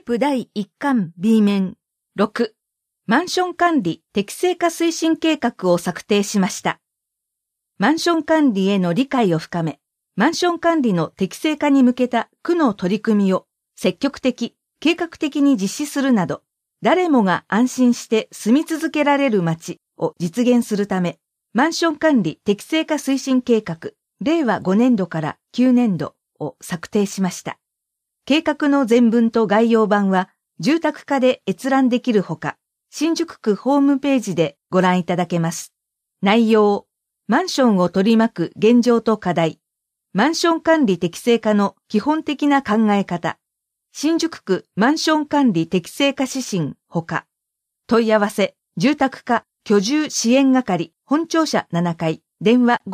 プ第1巻 B 面6、マンション管理適正化推進計画を策定しました。マンション管理への理解を深め、マンション管理の適正化に向けた区の取り組みを積極的、計画的に実施するなど、誰もが安心して住み続けられる街を実現するため、マンション管理適正化推進計画、令和5年度から9年度を策定しました。計画の全文と概要版は住宅課で閲覧できるほか、新宿区ホームページでご覧いただけます。内容、マンションを取り巻く現状と課題、マンション管理適正化の基本的な考え方、新宿区マンション管理適正化指針ほか、問い合わせ、住宅課居住支援係本庁舎7階、電話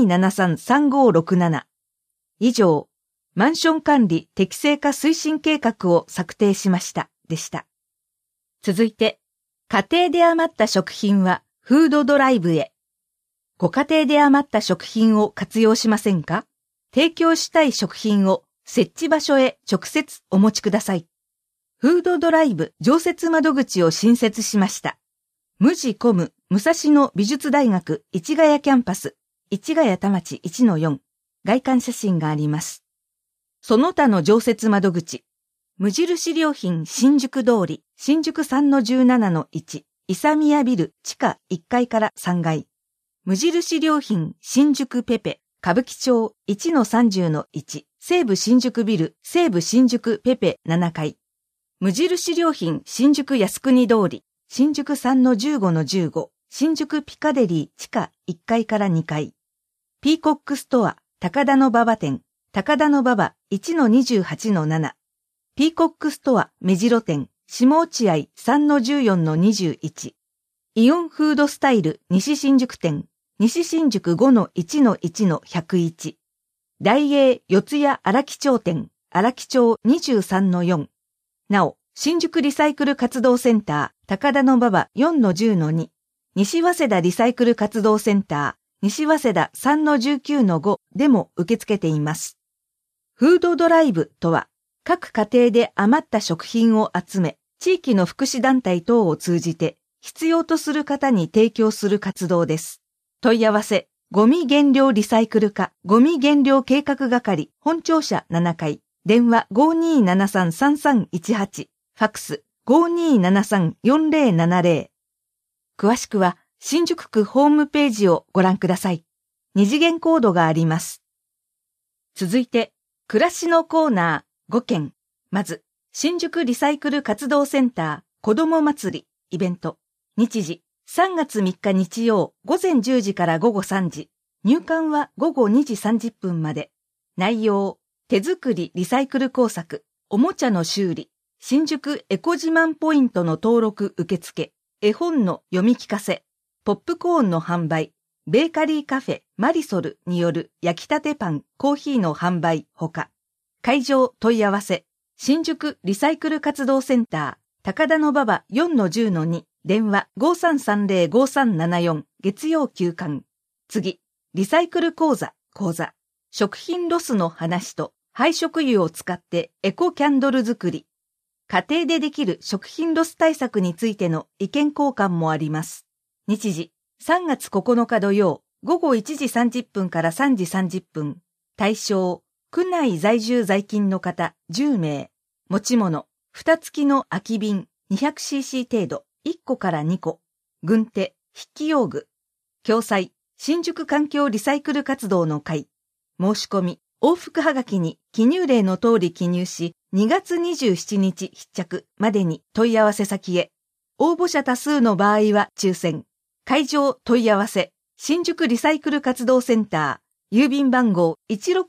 5273-3567 以上、マンション管理適正化推進計画を策定しましたでした。続いて、家庭で余った食品はフードドライブへ。ご家庭で余った食品を活用しませんか？提供したい食品を設置場所へ直接お持ちください。フードドライブ常設窓口を新設しました。無地コム武蔵野美術大学市ヶ谷キャンパス、市ヶ谷田町 1-4、外観写真があります。その他の常設窓口、無印良品新宿通り、新宿 3-17-1、伊佐宮ビル地下1階から3階。無印良品新宿ペペ、歌舞伎町 1-30-1、西武新宿ビル、西武新宿ペペ7階。無印良品新宿靖国通り、新宿 3-15-15、新宿ピカデリー地下1階から2階。ピーコックストア、高田馬場店、高田馬場 1-28-7。ピーコックストア目白店、下落合 3-14-21。イオンフードスタイル西新宿店、西新宿 5-1-1-101。大英四谷荒木町店、荒木町 23-4。なお、新宿リサイクル活動センター、高田馬場 4-10-2。西早稲田リサイクル活動センター、西早稲田 3-19-5 でも受け付けています。フードドライブとは、各家庭で余った食品を集め、地域の福祉団体等を通じて、必要とする方に提供する活動です。問い合わせ、ゴミ減量リサイクル課、ゴミ減量計画係、本庁舎7階、電話 5273-3318、ファックス 5273-4070。詳しくは、新宿区ホームページをご覧ください。二次元コードがあります。続いて、暮らしのコーナー5件。まず、新宿リサイクル活動センター子ども祭りイベント。日時、3月3日日曜午前10時から午後3時。入館は午後2時30分まで。内容、手作りリサイクル工作、おもちゃの修理、新宿エコ自慢ポイントの登録受付、絵本の読み聞かせ、ポップコーンの販売、ベーカリーカフェマリソルによる焼きたてパン、コーヒーの販売ほか。会場問い合わせ、新宿リサイクル活動センター、高田馬場 4-10-2、電話 5330-5374、月曜休館。次、リサイクル講座、食品ロスの話と廃食油を使ってエコキャンドル作り。家庭でできる食品ロス対策についての意見交換もあります。日時、3月9日土曜、午後1時30分から3時30分。対象、区内在住在勤の方10名。持ち物、蓋付きの空き瓶 200cc 程度、1個から2個。軍手、筆記用具。共催、新宿環境リサイクル活動の会。申し込み、往復はがきに記入例の通り記入し、2月27日必着までに問い合わせ先へ。応募者多数の場合は抽選。会場問い合わせ、新宿リサイクル活動センター、郵便番号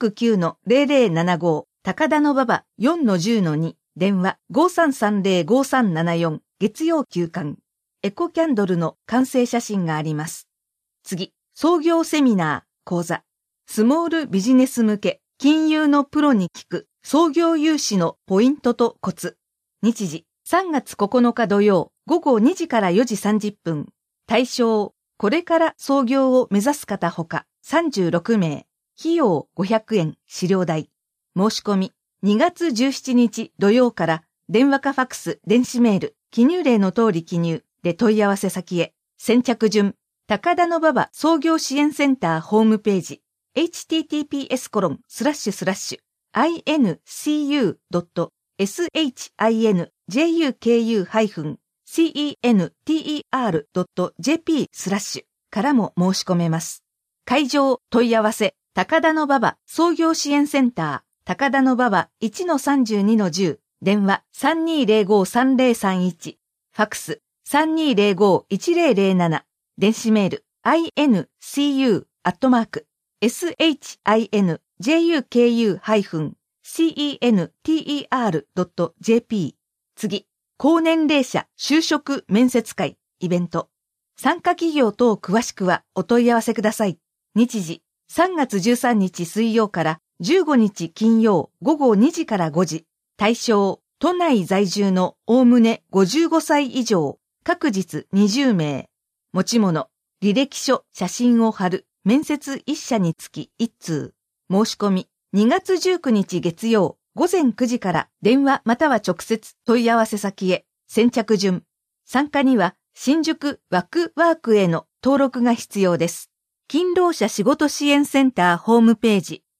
169-0075、高田馬場 4-10-2、電話 5330-5374、月曜休館。エコキャンドルの完成写真があります。次、創業セミナー、講座。スモールビジネス向け、金融のプロに聞く、創業融資のポイントとコツ。日時、3月9日土曜、午後2時から4時30分。対象、これから創業を目指す方ほか、36名。費用500円、資料代。申し込み、2月17日土曜から電話かファックス、電子メール、記入例の通り記入で問い合わせ先へ。先着順、高田馬場創業支援センターホームページ、https://incu.shinjuku-center.jp/ からも申し込めます。会場問い合わせ、高田馬場創業支援センター、高田馬場 1-32-10、電話 3205-3031、ファックス 3205-1007、電子メール incu@shinjuku-center.jp。 次、高年齢者就職面接会イベント。参加企業等詳しくはお問い合わせください。日時、3月13日水曜から15日金曜午後2時から5時。対象、都内在住のおおむね55歳以上、各日20名。持ち物、履歴書、写真を貼る、面接1社につき1通。申し込み、2月19日月曜午前9時から電話または直接問い合わせ先へ。先着順。参加には、新宿ワクワークへの登録が必要です。勤労者仕事支援センターホームページ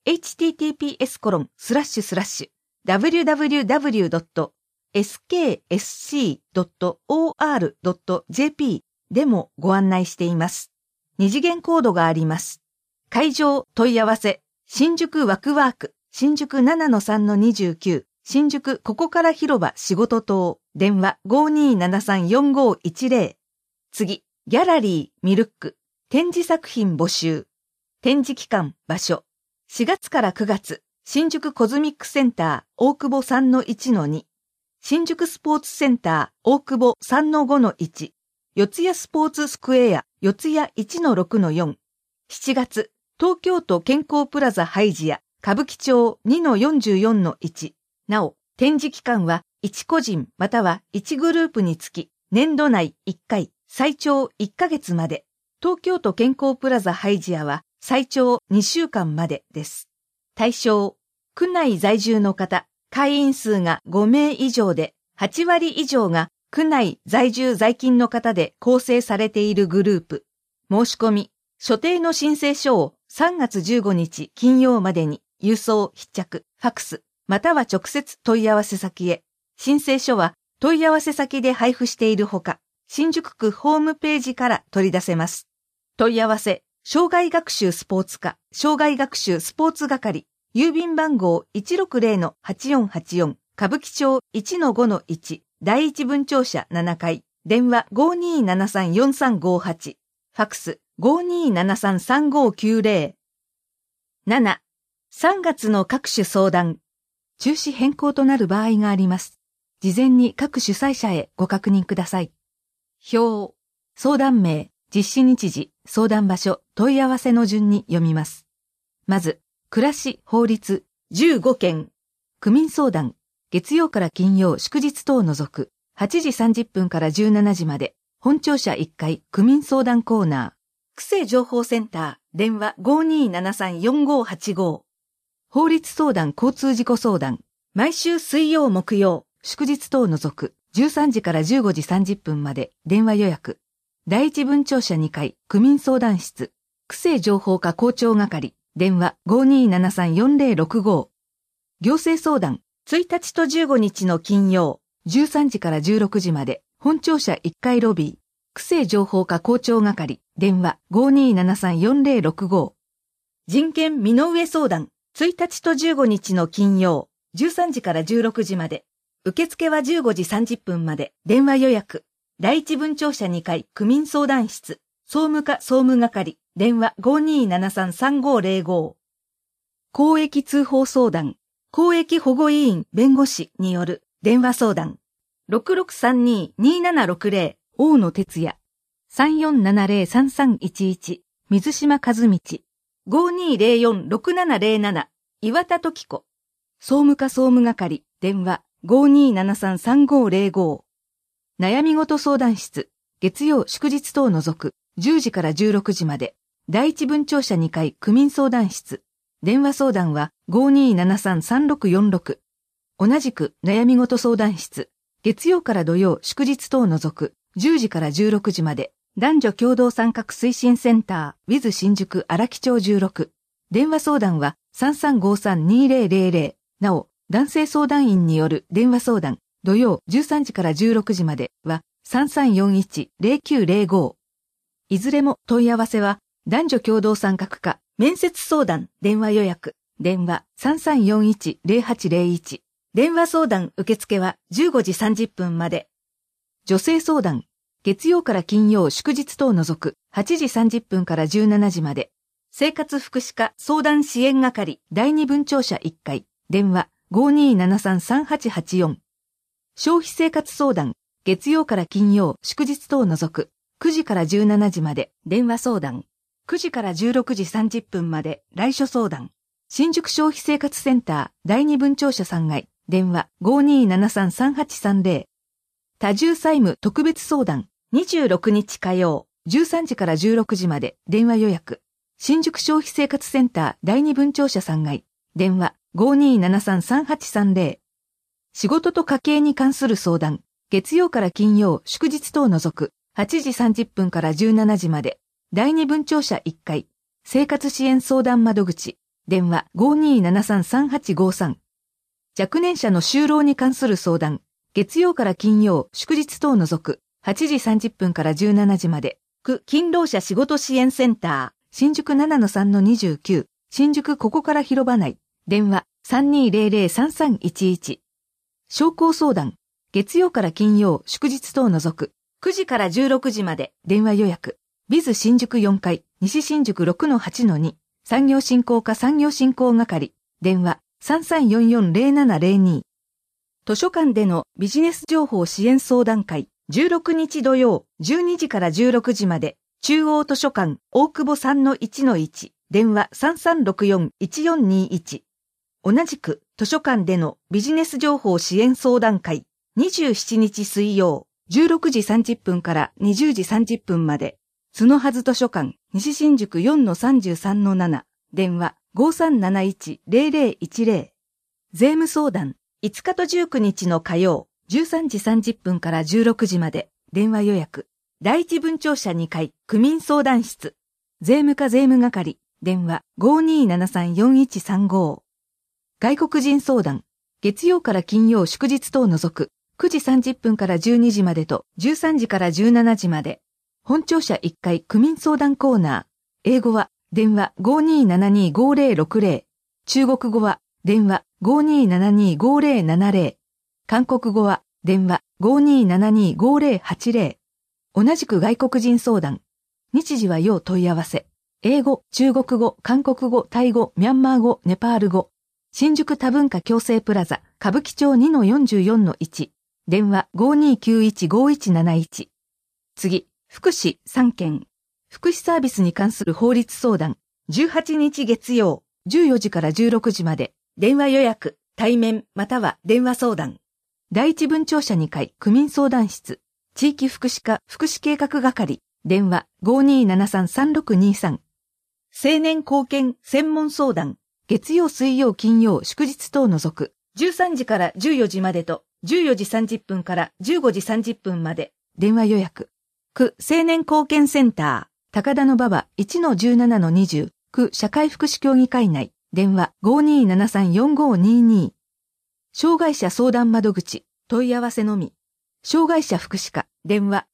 https://www.sksc.or.jp でもご案内しています。二次元コードがあります。会場問い合わせ、新宿ワクワーク、新宿 7-3-29、新宿ここから広場仕事棟、電話 5273-4510。次、ギャラリーミルック、展示作品募集。展示期間、場所。4月から9月、新宿コズミックセンター大久保 3-1-2、新宿スポーツセンター大久保 3-5-1、四谷スポーツスクエア四谷 1-6-4。7月、東京都健康プラザハイジア歌舞伎町 2-44-1。なお、展示期間は1個人または1グループにつき、年度内1回、最長1ヶ月まで。東京都健康プラザハイジアは最長2週間までです。対象、区内在住の方、会員数が5名以上で、8割以上が区内在住在勤の方で構成されているグループ。申し込み、所定の申請書を3月15日金曜までに郵送必着、ファックス、または直接問い合わせ先へ。申請書は問い合わせ先で配布しているほか、新宿区ホームページから取り出せます。問い合わせ、障害学習スポーツ課、障害学習スポーツ係、郵便番号 160-8484、歌舞伎町 1-5-1、第一分庁舎7階、電話 5273-4358、ファックス 5273-3590。7、3月の各種相談。中止変更となる場合があります。事前に各主催者へご確認ください。表、相談名、実施日時、相談場所、問い合わせの順に読みます。まず、暮らし、法律、15件。区民相談、月曜から金曜、祝日等を除く、8時30分から17時まで、本庁舎1階、区民相談コーナー。区政情報センター、電話 5273-4585。法律相談、交通事故相談、毎週水曜木曜、祝日等を除く、13時から15時30分まで、電話予約。第一分庁舎2階、区民相談室。区政情報課校長係、電話 5273-4065。行政相談、1日と15日の金曜、13時から16時まで、本庁舎1階ロビー。区政情報課校長係、電話 5273-4065。人権身の上相談、1日と15日の金曜、13時から16時まで。受付は15時30分まで。電話予約。第一分庁舎2階、区民相談室。総務課総務係。電話 5273-3505。公益通報相談。公益保護委員弁護士による電話相談。6632-2760。大野哲也。3470-3311。水島和道。5204-6707。岩田時子。総務課総務係。電話 5273-3505。悩み事相談室。月曜祝日等を除く10時から16時まで。第一分庁舎2階区民相談室。電話相談は 5273-3646。 同じく悩み事相談室、月曜から土曜祝日等を除く10時から16時まで、男女共同参画推進センター with 新宿荒木町16。電話相談は3353-2000。なお、男性相談員による電話相談、土曜13時から16時までは3341-0905。いずれも問い合わせは男女共同参画か面接相談電話予約、電話3341-0801。電話相談受付は15時30分まで。女性相談、月曜から金曜祝日等を除く8時30分から17時まで。生活福祉課相談支援係第2分庁舎1階、電話5273-3884。消費生活相談、月曜から金曜祝日等を除く9時から17時まで。電話相談、9時から16時30分まで。来所相談、新宿消費生活センター第2分庁舎3階、電話5273-3830。多重債務特別相談、26日火曜13時から16時まで。電話予約、新宿消費生活センター第2分庁舎3階、電話5273-3830。仕事と家計に関する相談、月曜から金曜祝日等を除く8時30分から17時まで。第2分庁舎1階、生活支援相談窓口、電話5273-3853。若年者の就労に関する相談、月曜から金曜祝日等を除く8時30分から17時まで。区勤労者仕事支援センター、新宿 7-3-29、新宿ここから広場内、電話3200-3311。商工相談、月曜から金曜祝日等を除く9時から16時まで。電話予約、ビズ新宿4階、西新宿 6-8-2、産業振興課産業振興係、電話3344-0702。図書館でのビジネス情報支援相談会、16日土曜12時から16時まで。中央図書館大久保 3-1-1、電話3364-1421。同じく図書館でのビジネス情報支援相談会、27日水曜16時30分から20時30分まで。角はず図書館西新宿 4-33-7、電話5371-0010。税務相談、5日と19日の火曜13時30分から16時まで。電話予約、第一分庁舎2階区民相談室、税務課税務係、電話5273-4135。外国人相談、月曜から金曜祝日等を除く9時30分から12時までと13時から17時まで。本庁舎1階区民相談コーナー、英語は電話5272-5060、中国語は電話5272-5070、韓国語は電話5272-5080。同じく外国人相談。日時は要問い合わせ。英語、中国語、韓国語、タイ語、ミャンマー語、ネパール語。新宿多文化共生プラザ、歌舞伎町 2-44-1。電話5291-5171。次、福祉3件。福祉サービスに関する法律相談。18日月曜、14時から16時まで。電話予約、対面または電話相談。第一分庁舎2階区民相談室。地域福祉課福祉計画係、電話5273-3623。青年貢献専門相談、月曜水曜金曜祝日等を除く、13時から14時までと、14時30分から15時30分まで。電話予約、区青年貢献センター、高田馬場 1-17-20、区社会福祉協議会内、電話5273-4522。障害者相談窓口、問い合わせのみ。障害者福祉課、電話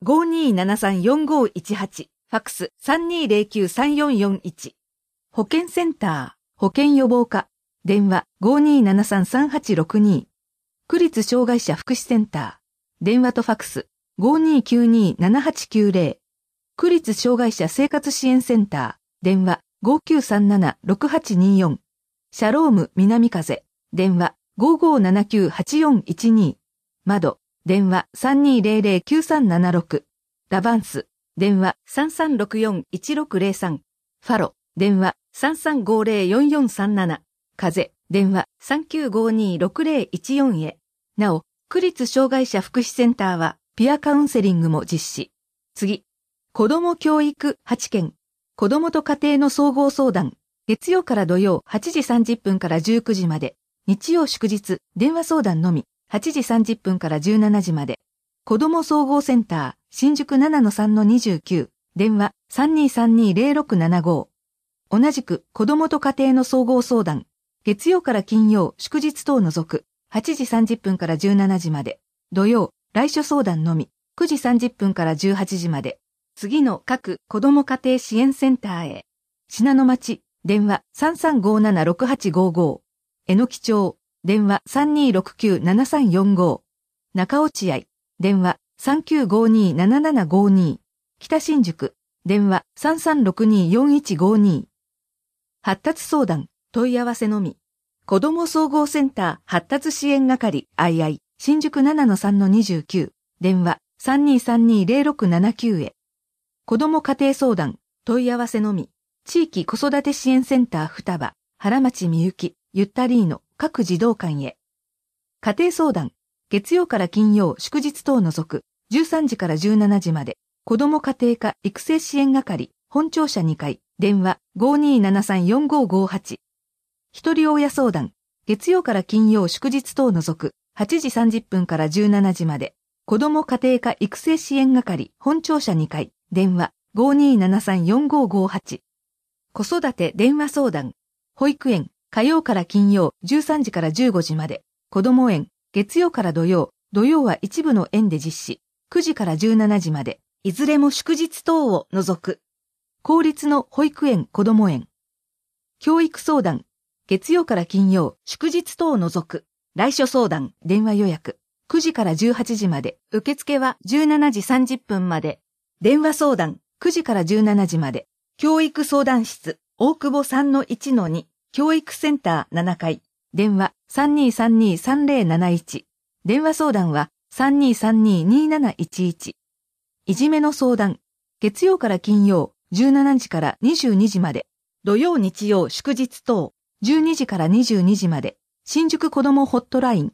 5273-4518、ファックス3209-3441。保健センター、保健予防課、電話5273-3862。区立障害者福祉センター、電話とファックス5292-7890。区立障害者生活支援センター、電話5937-6824。シャローム南風、電話5579-8412。窓、電話3200-9376。ラバンス、電話3364-1603。ファロ、電話3350-4437。風、電話3952-6014へ。なお、区立障害者福祉センターはピアカウンセリングも実施。次、子ども教育8件。子どもと家庭の総合相談。月曜から土曜8時30分から19時まで。 日曜祝日、電話相談のみ、8時30分から17時まで。子ども総合センター、新宿 7-3-29、電話 3232-0675。同じく、子どもと家庭の総合相談、月曜から金曜、祝日等を除く、8時30分から17時まで。土曜、来所相談のみ、9時30分から18時まで。次の各子ども家庭支援センターへ。信濃町、電話 3357-6855。えのき町、電話 3269-7345。中落合、電話 3952-7752。北新宿、電話 3362-4152。発達相談、問い合わせのみ。子ども総合センター発達支援係 II 新宿 7-3-29。電話 3232-0679 へ。子ども家庭相談、問い合わせのみ。地域子育て支援センター双葉、原町みゆき、ゆったりーの各児童館へ。家庭相談、月曜から金曜祝日等を除く、13時から17時まで。子ども家庭科育成支援係、本庁舎2階、電話 5273-4558。一人親相談、月曜から金曜祝日等を除く、8時30分から17時まで。子ども家庭科育成支援係、本庁舎2階、電話 5273-4558。子育て電話相談、保育園、火曜から金曜13時から15時まで。子ども園、月曜から土曜は一部の園で実施、9時から17時まで。いずれも祝日等を除く。公立の保育園子ども園。教育相談、月曜から金曜祝日等を除く。来所相談、電話予約。9時から18時まで。受付は17時30分まで。電話相談、9時から17時まで。教育相談室、大久保 3-1-2。教育センター7階。電話 3232-3071。電話相談は 3232-2711。いじめの相談。月曜から金曜17時から22時まで。土曜日曜祝日等12時から22時まで。新宿子どもホットライン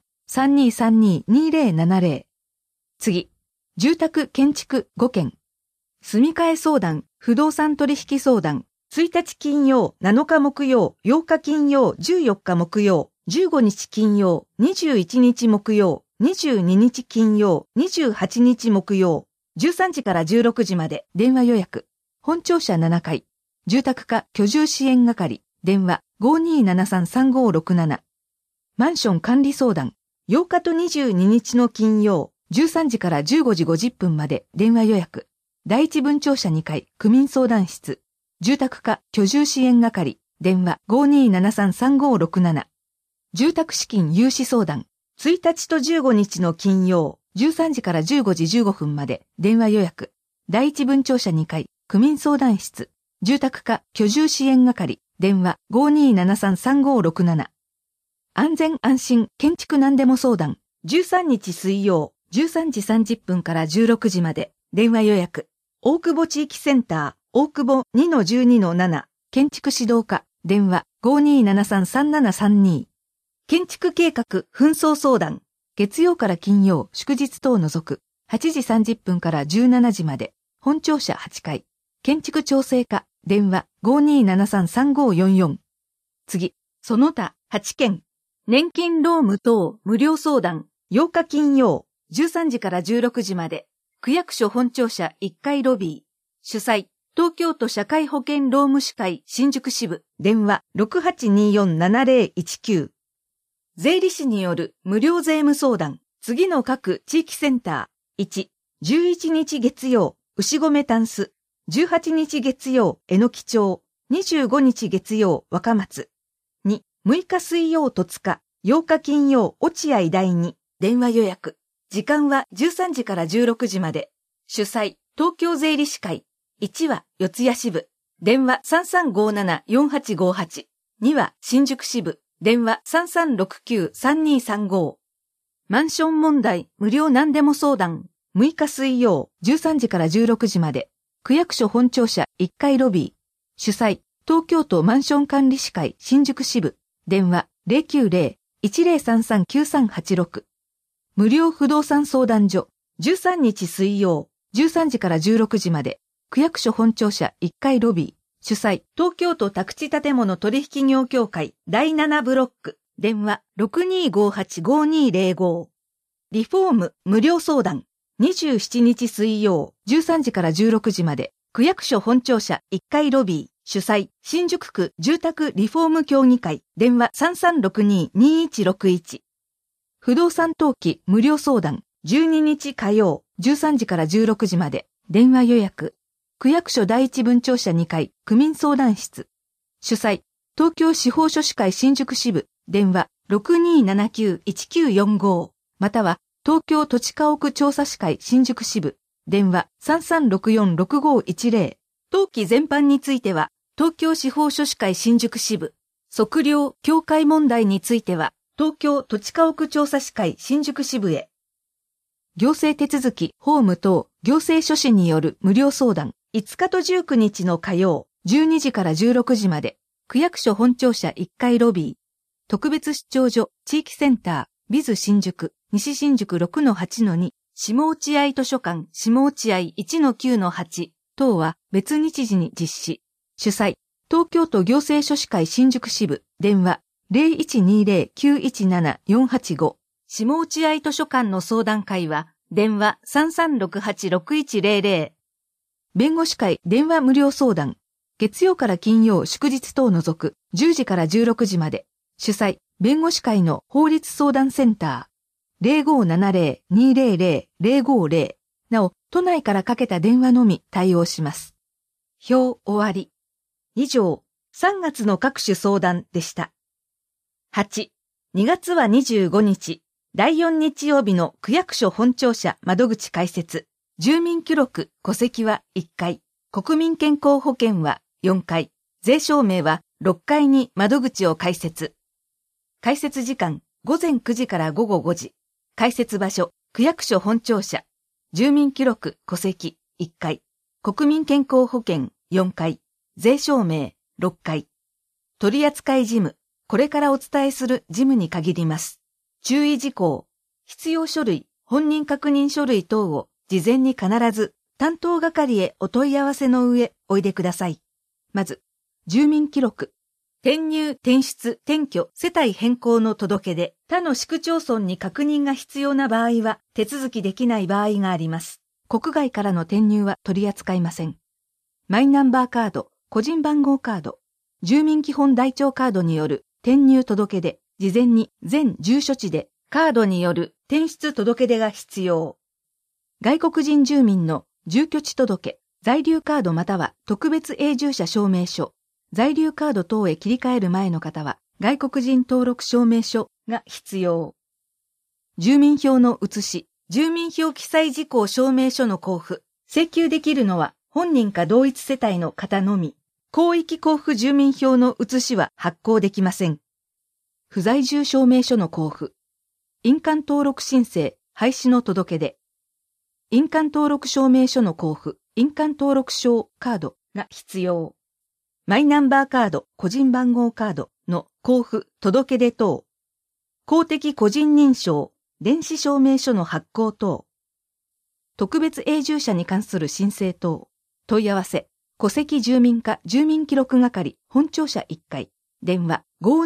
3232-2070。次。住宅建築5件。住み替え相談、不動産取引相談。1日金曜、7日木曜、8日金曜、14日木曜、15日金曜、21日木曜、22日金曜、28日木曜、13時から16時まで電話予約。本庁舎7階。住宅課居住支援係。電話 5273-3567。マンション管理相談。8日と22日の金曜、13時から15時50分まで電話予約。第一分庁舎2階区民相談室。住宅課居住支援係。電話 5273-3567。住宅資金融資相談。1日と15日の金曜、13時から15時15分まで電話予約。第一分庁舎2階区民相談室。住宅課居住支援係。電話 5273-3567。安全安心建築何でも相談。13日水曜、13時30分から16時まで電話予約。大久保地域センター、大久保 2-12-7。建築指導課。電話 5273-3732。建築計画紛争相談。月曜から金曜祝日等を除く。8時30分から17時まで。本庁舎8階。建築調整課。電話 5273-3544。次。その他8件。年金ローム等無料相談。8日金曜13時から16時まで。区役所本庁舎1階ロビー。主催。東京都社会保険労務士会新宿支部。電話 6824-7019。税理士による無料税務相談。次の各地域センター。1、11日月曜、牛込タンス。18日月曜、えのき町。25日月曜、若松。2、6日水曜、戸塚。8日金曜、落合第2。電話予約。時間は13時から16時まで。主催、東京税理士会。1は四谷支部。電話 3357-4858。2は新宿支部。電話 3369-3235。マンション問題無料何でも相談。6日水曜13時から16時まで。区役所本庁舎1階ロビー。主催、東京都マンション管理士会新宿支部。電話 090-1033-9386。無料不動産相談所。13日水曜13時から16時まで。区役所本庁舎1階ロビー。主催、東京都宅地建物取引業協会第7ブロック。 電話 6258-5205。リフォーム無料相談。27日水曜13時から16時まで。区役所本庁舎1階ロビー。主催、新宿区住宅リフォーム協議会。電話 3362-2161。不動産登記無料相談。12日火曜13時から16時まで。電話予約。区役所第一分庁舎2階区民相談室。主催、東京司法書士会新宿支部。電話 6279-1945。または、東京土地家屋調査士会新宿支部。電話 3364-6510。登記全般については、東京司法書士会新宿支部。測量、境界問題については、東京土地家屋調査士会新宿支部へ。行政手続き、法務等、行政書士による無料相談。5日と19日の火曜、12時から16時まで。区役所本庁舎1階ロビー。特別出張所、地域センター、ビズ新宿、西新宿 6-8-2、下落合図書館、下落合 1-9-8 等は別日時に実施。主催、東京都行政書士会新宿支部、電話 0120-917-485。下落合図書館の相談会は、電話 3368-6100。弁護士会電話無料相談。月曜から金曜祝日等除く10時から16時まで。主催、弁護士会の法律相談センター。0570-200-050。なお、都内からかけた電話のみ対応します。表終わり。以上、3月の各種相談でした。8、2月は25日。第4日曜日の区役所本庁舎窓口開設。住民記録、戸籍は1階。国民健康保険は4階。税証明は6階に窓口を開設。開設時間、午前9時から午後5時。開設場所、区役所本庁舎。住民記録、戸籍1階。国民健康保険4階。税証明6階。取扱事務、これからお伝えする事務に限ります。注意事項、必要書類、本人確認書類等を事前に必ず担当係へお問い合わせの上おいでください。まず、住民記録。転入、転出、転居、世帯変更の届け出、他の市区町村に確認が必要な場合は手続きできない場合があります。国外からの転入は取り扱いません。マイナンバーカード、個人番号カード、住民基本台帳カードによる転入届け出、事前に全住所地でカードによる転出届け出が必要。外国人住民の住居地届、在留カードまたは特別永住者証明書、在留カード等へ切り替える前の方は外国人登録証明書が必要。住民票の写し、住民票記載事項証明書の交付、請求できるのは本人か同一世帯の方のみ。広域交付住民票の写しは発行できません。不在住証明書の交付。印鑑登録申請、廃止の届け出。印鑑登録証明書の交付、印鑑登録証カードが必要。マイナンバーカード、個人番号カードの交付、届け出等。公的個人認証、電子証明書の発行等。特別永住者に関する申請等。問い合わせ、戸籍住民課住民記録係、本庁舎1階。電話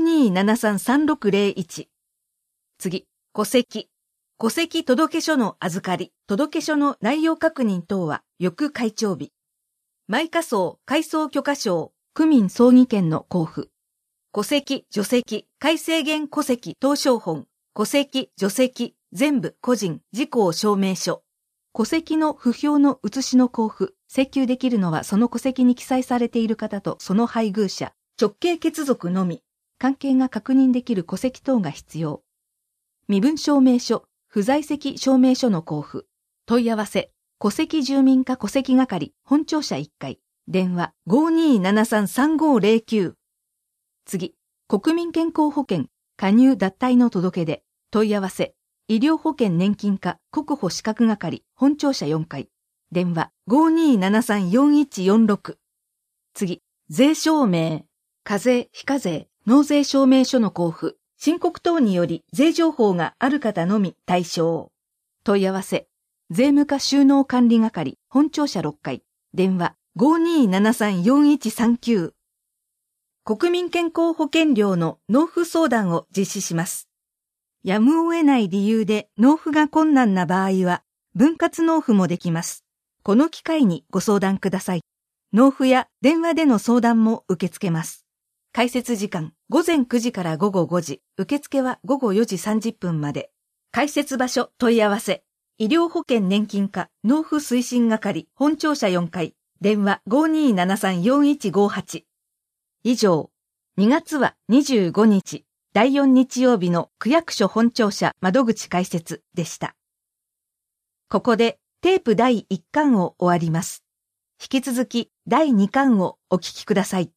5273-3601。次、戸籍。戸籍届書の預かり、届書の内容確認等は翌開帳日。埋火葬、改装許可証、区民葬儀券の交付。戸籍、除籍、改正原戸籍謄商本、戸籍、除籍、全部個人、事項証明書。戸籍の不評の写しの交付、請求できるのはその戸籍に記載されている方とその配偶者、直系血族のみ。関係が確認できる戸籍等が必要。身分証明書、不在籍証明書の交付。問い合わせ、戸籍住民課戸籍係、本庁舎1階。電話 5273-3509。次、国民健康保険、加入脱退の届け出。問い合わせ、医療保険年金課国保資格係、本庁舎4階。電話 5273-4146。次、税証明、課税、非課税、納税証明書の交付、申告等により税情報がある方のみ対象。問い合わせ、税務課収納管理係、本庁舎6階。電話 5273-4139。 国民健康保険料の納付相談を実施します。やむを得ない理由で納付が困難な場合は、分割納付もできます。この機会にご相談ください。納付や電話での相談も受け付けます。開設時間、午前9時から午後5時、受付は午後4時30分まで。開設場所問い合わせ、医療保険年金課納付推進係本庁舎4階、電話 5273-4158。以上、2月は25日、第4日曜日の区役所本庁舎窓口開設でした。ここでテープ第1巻を終わります。引き続き第2巻をお聞きください。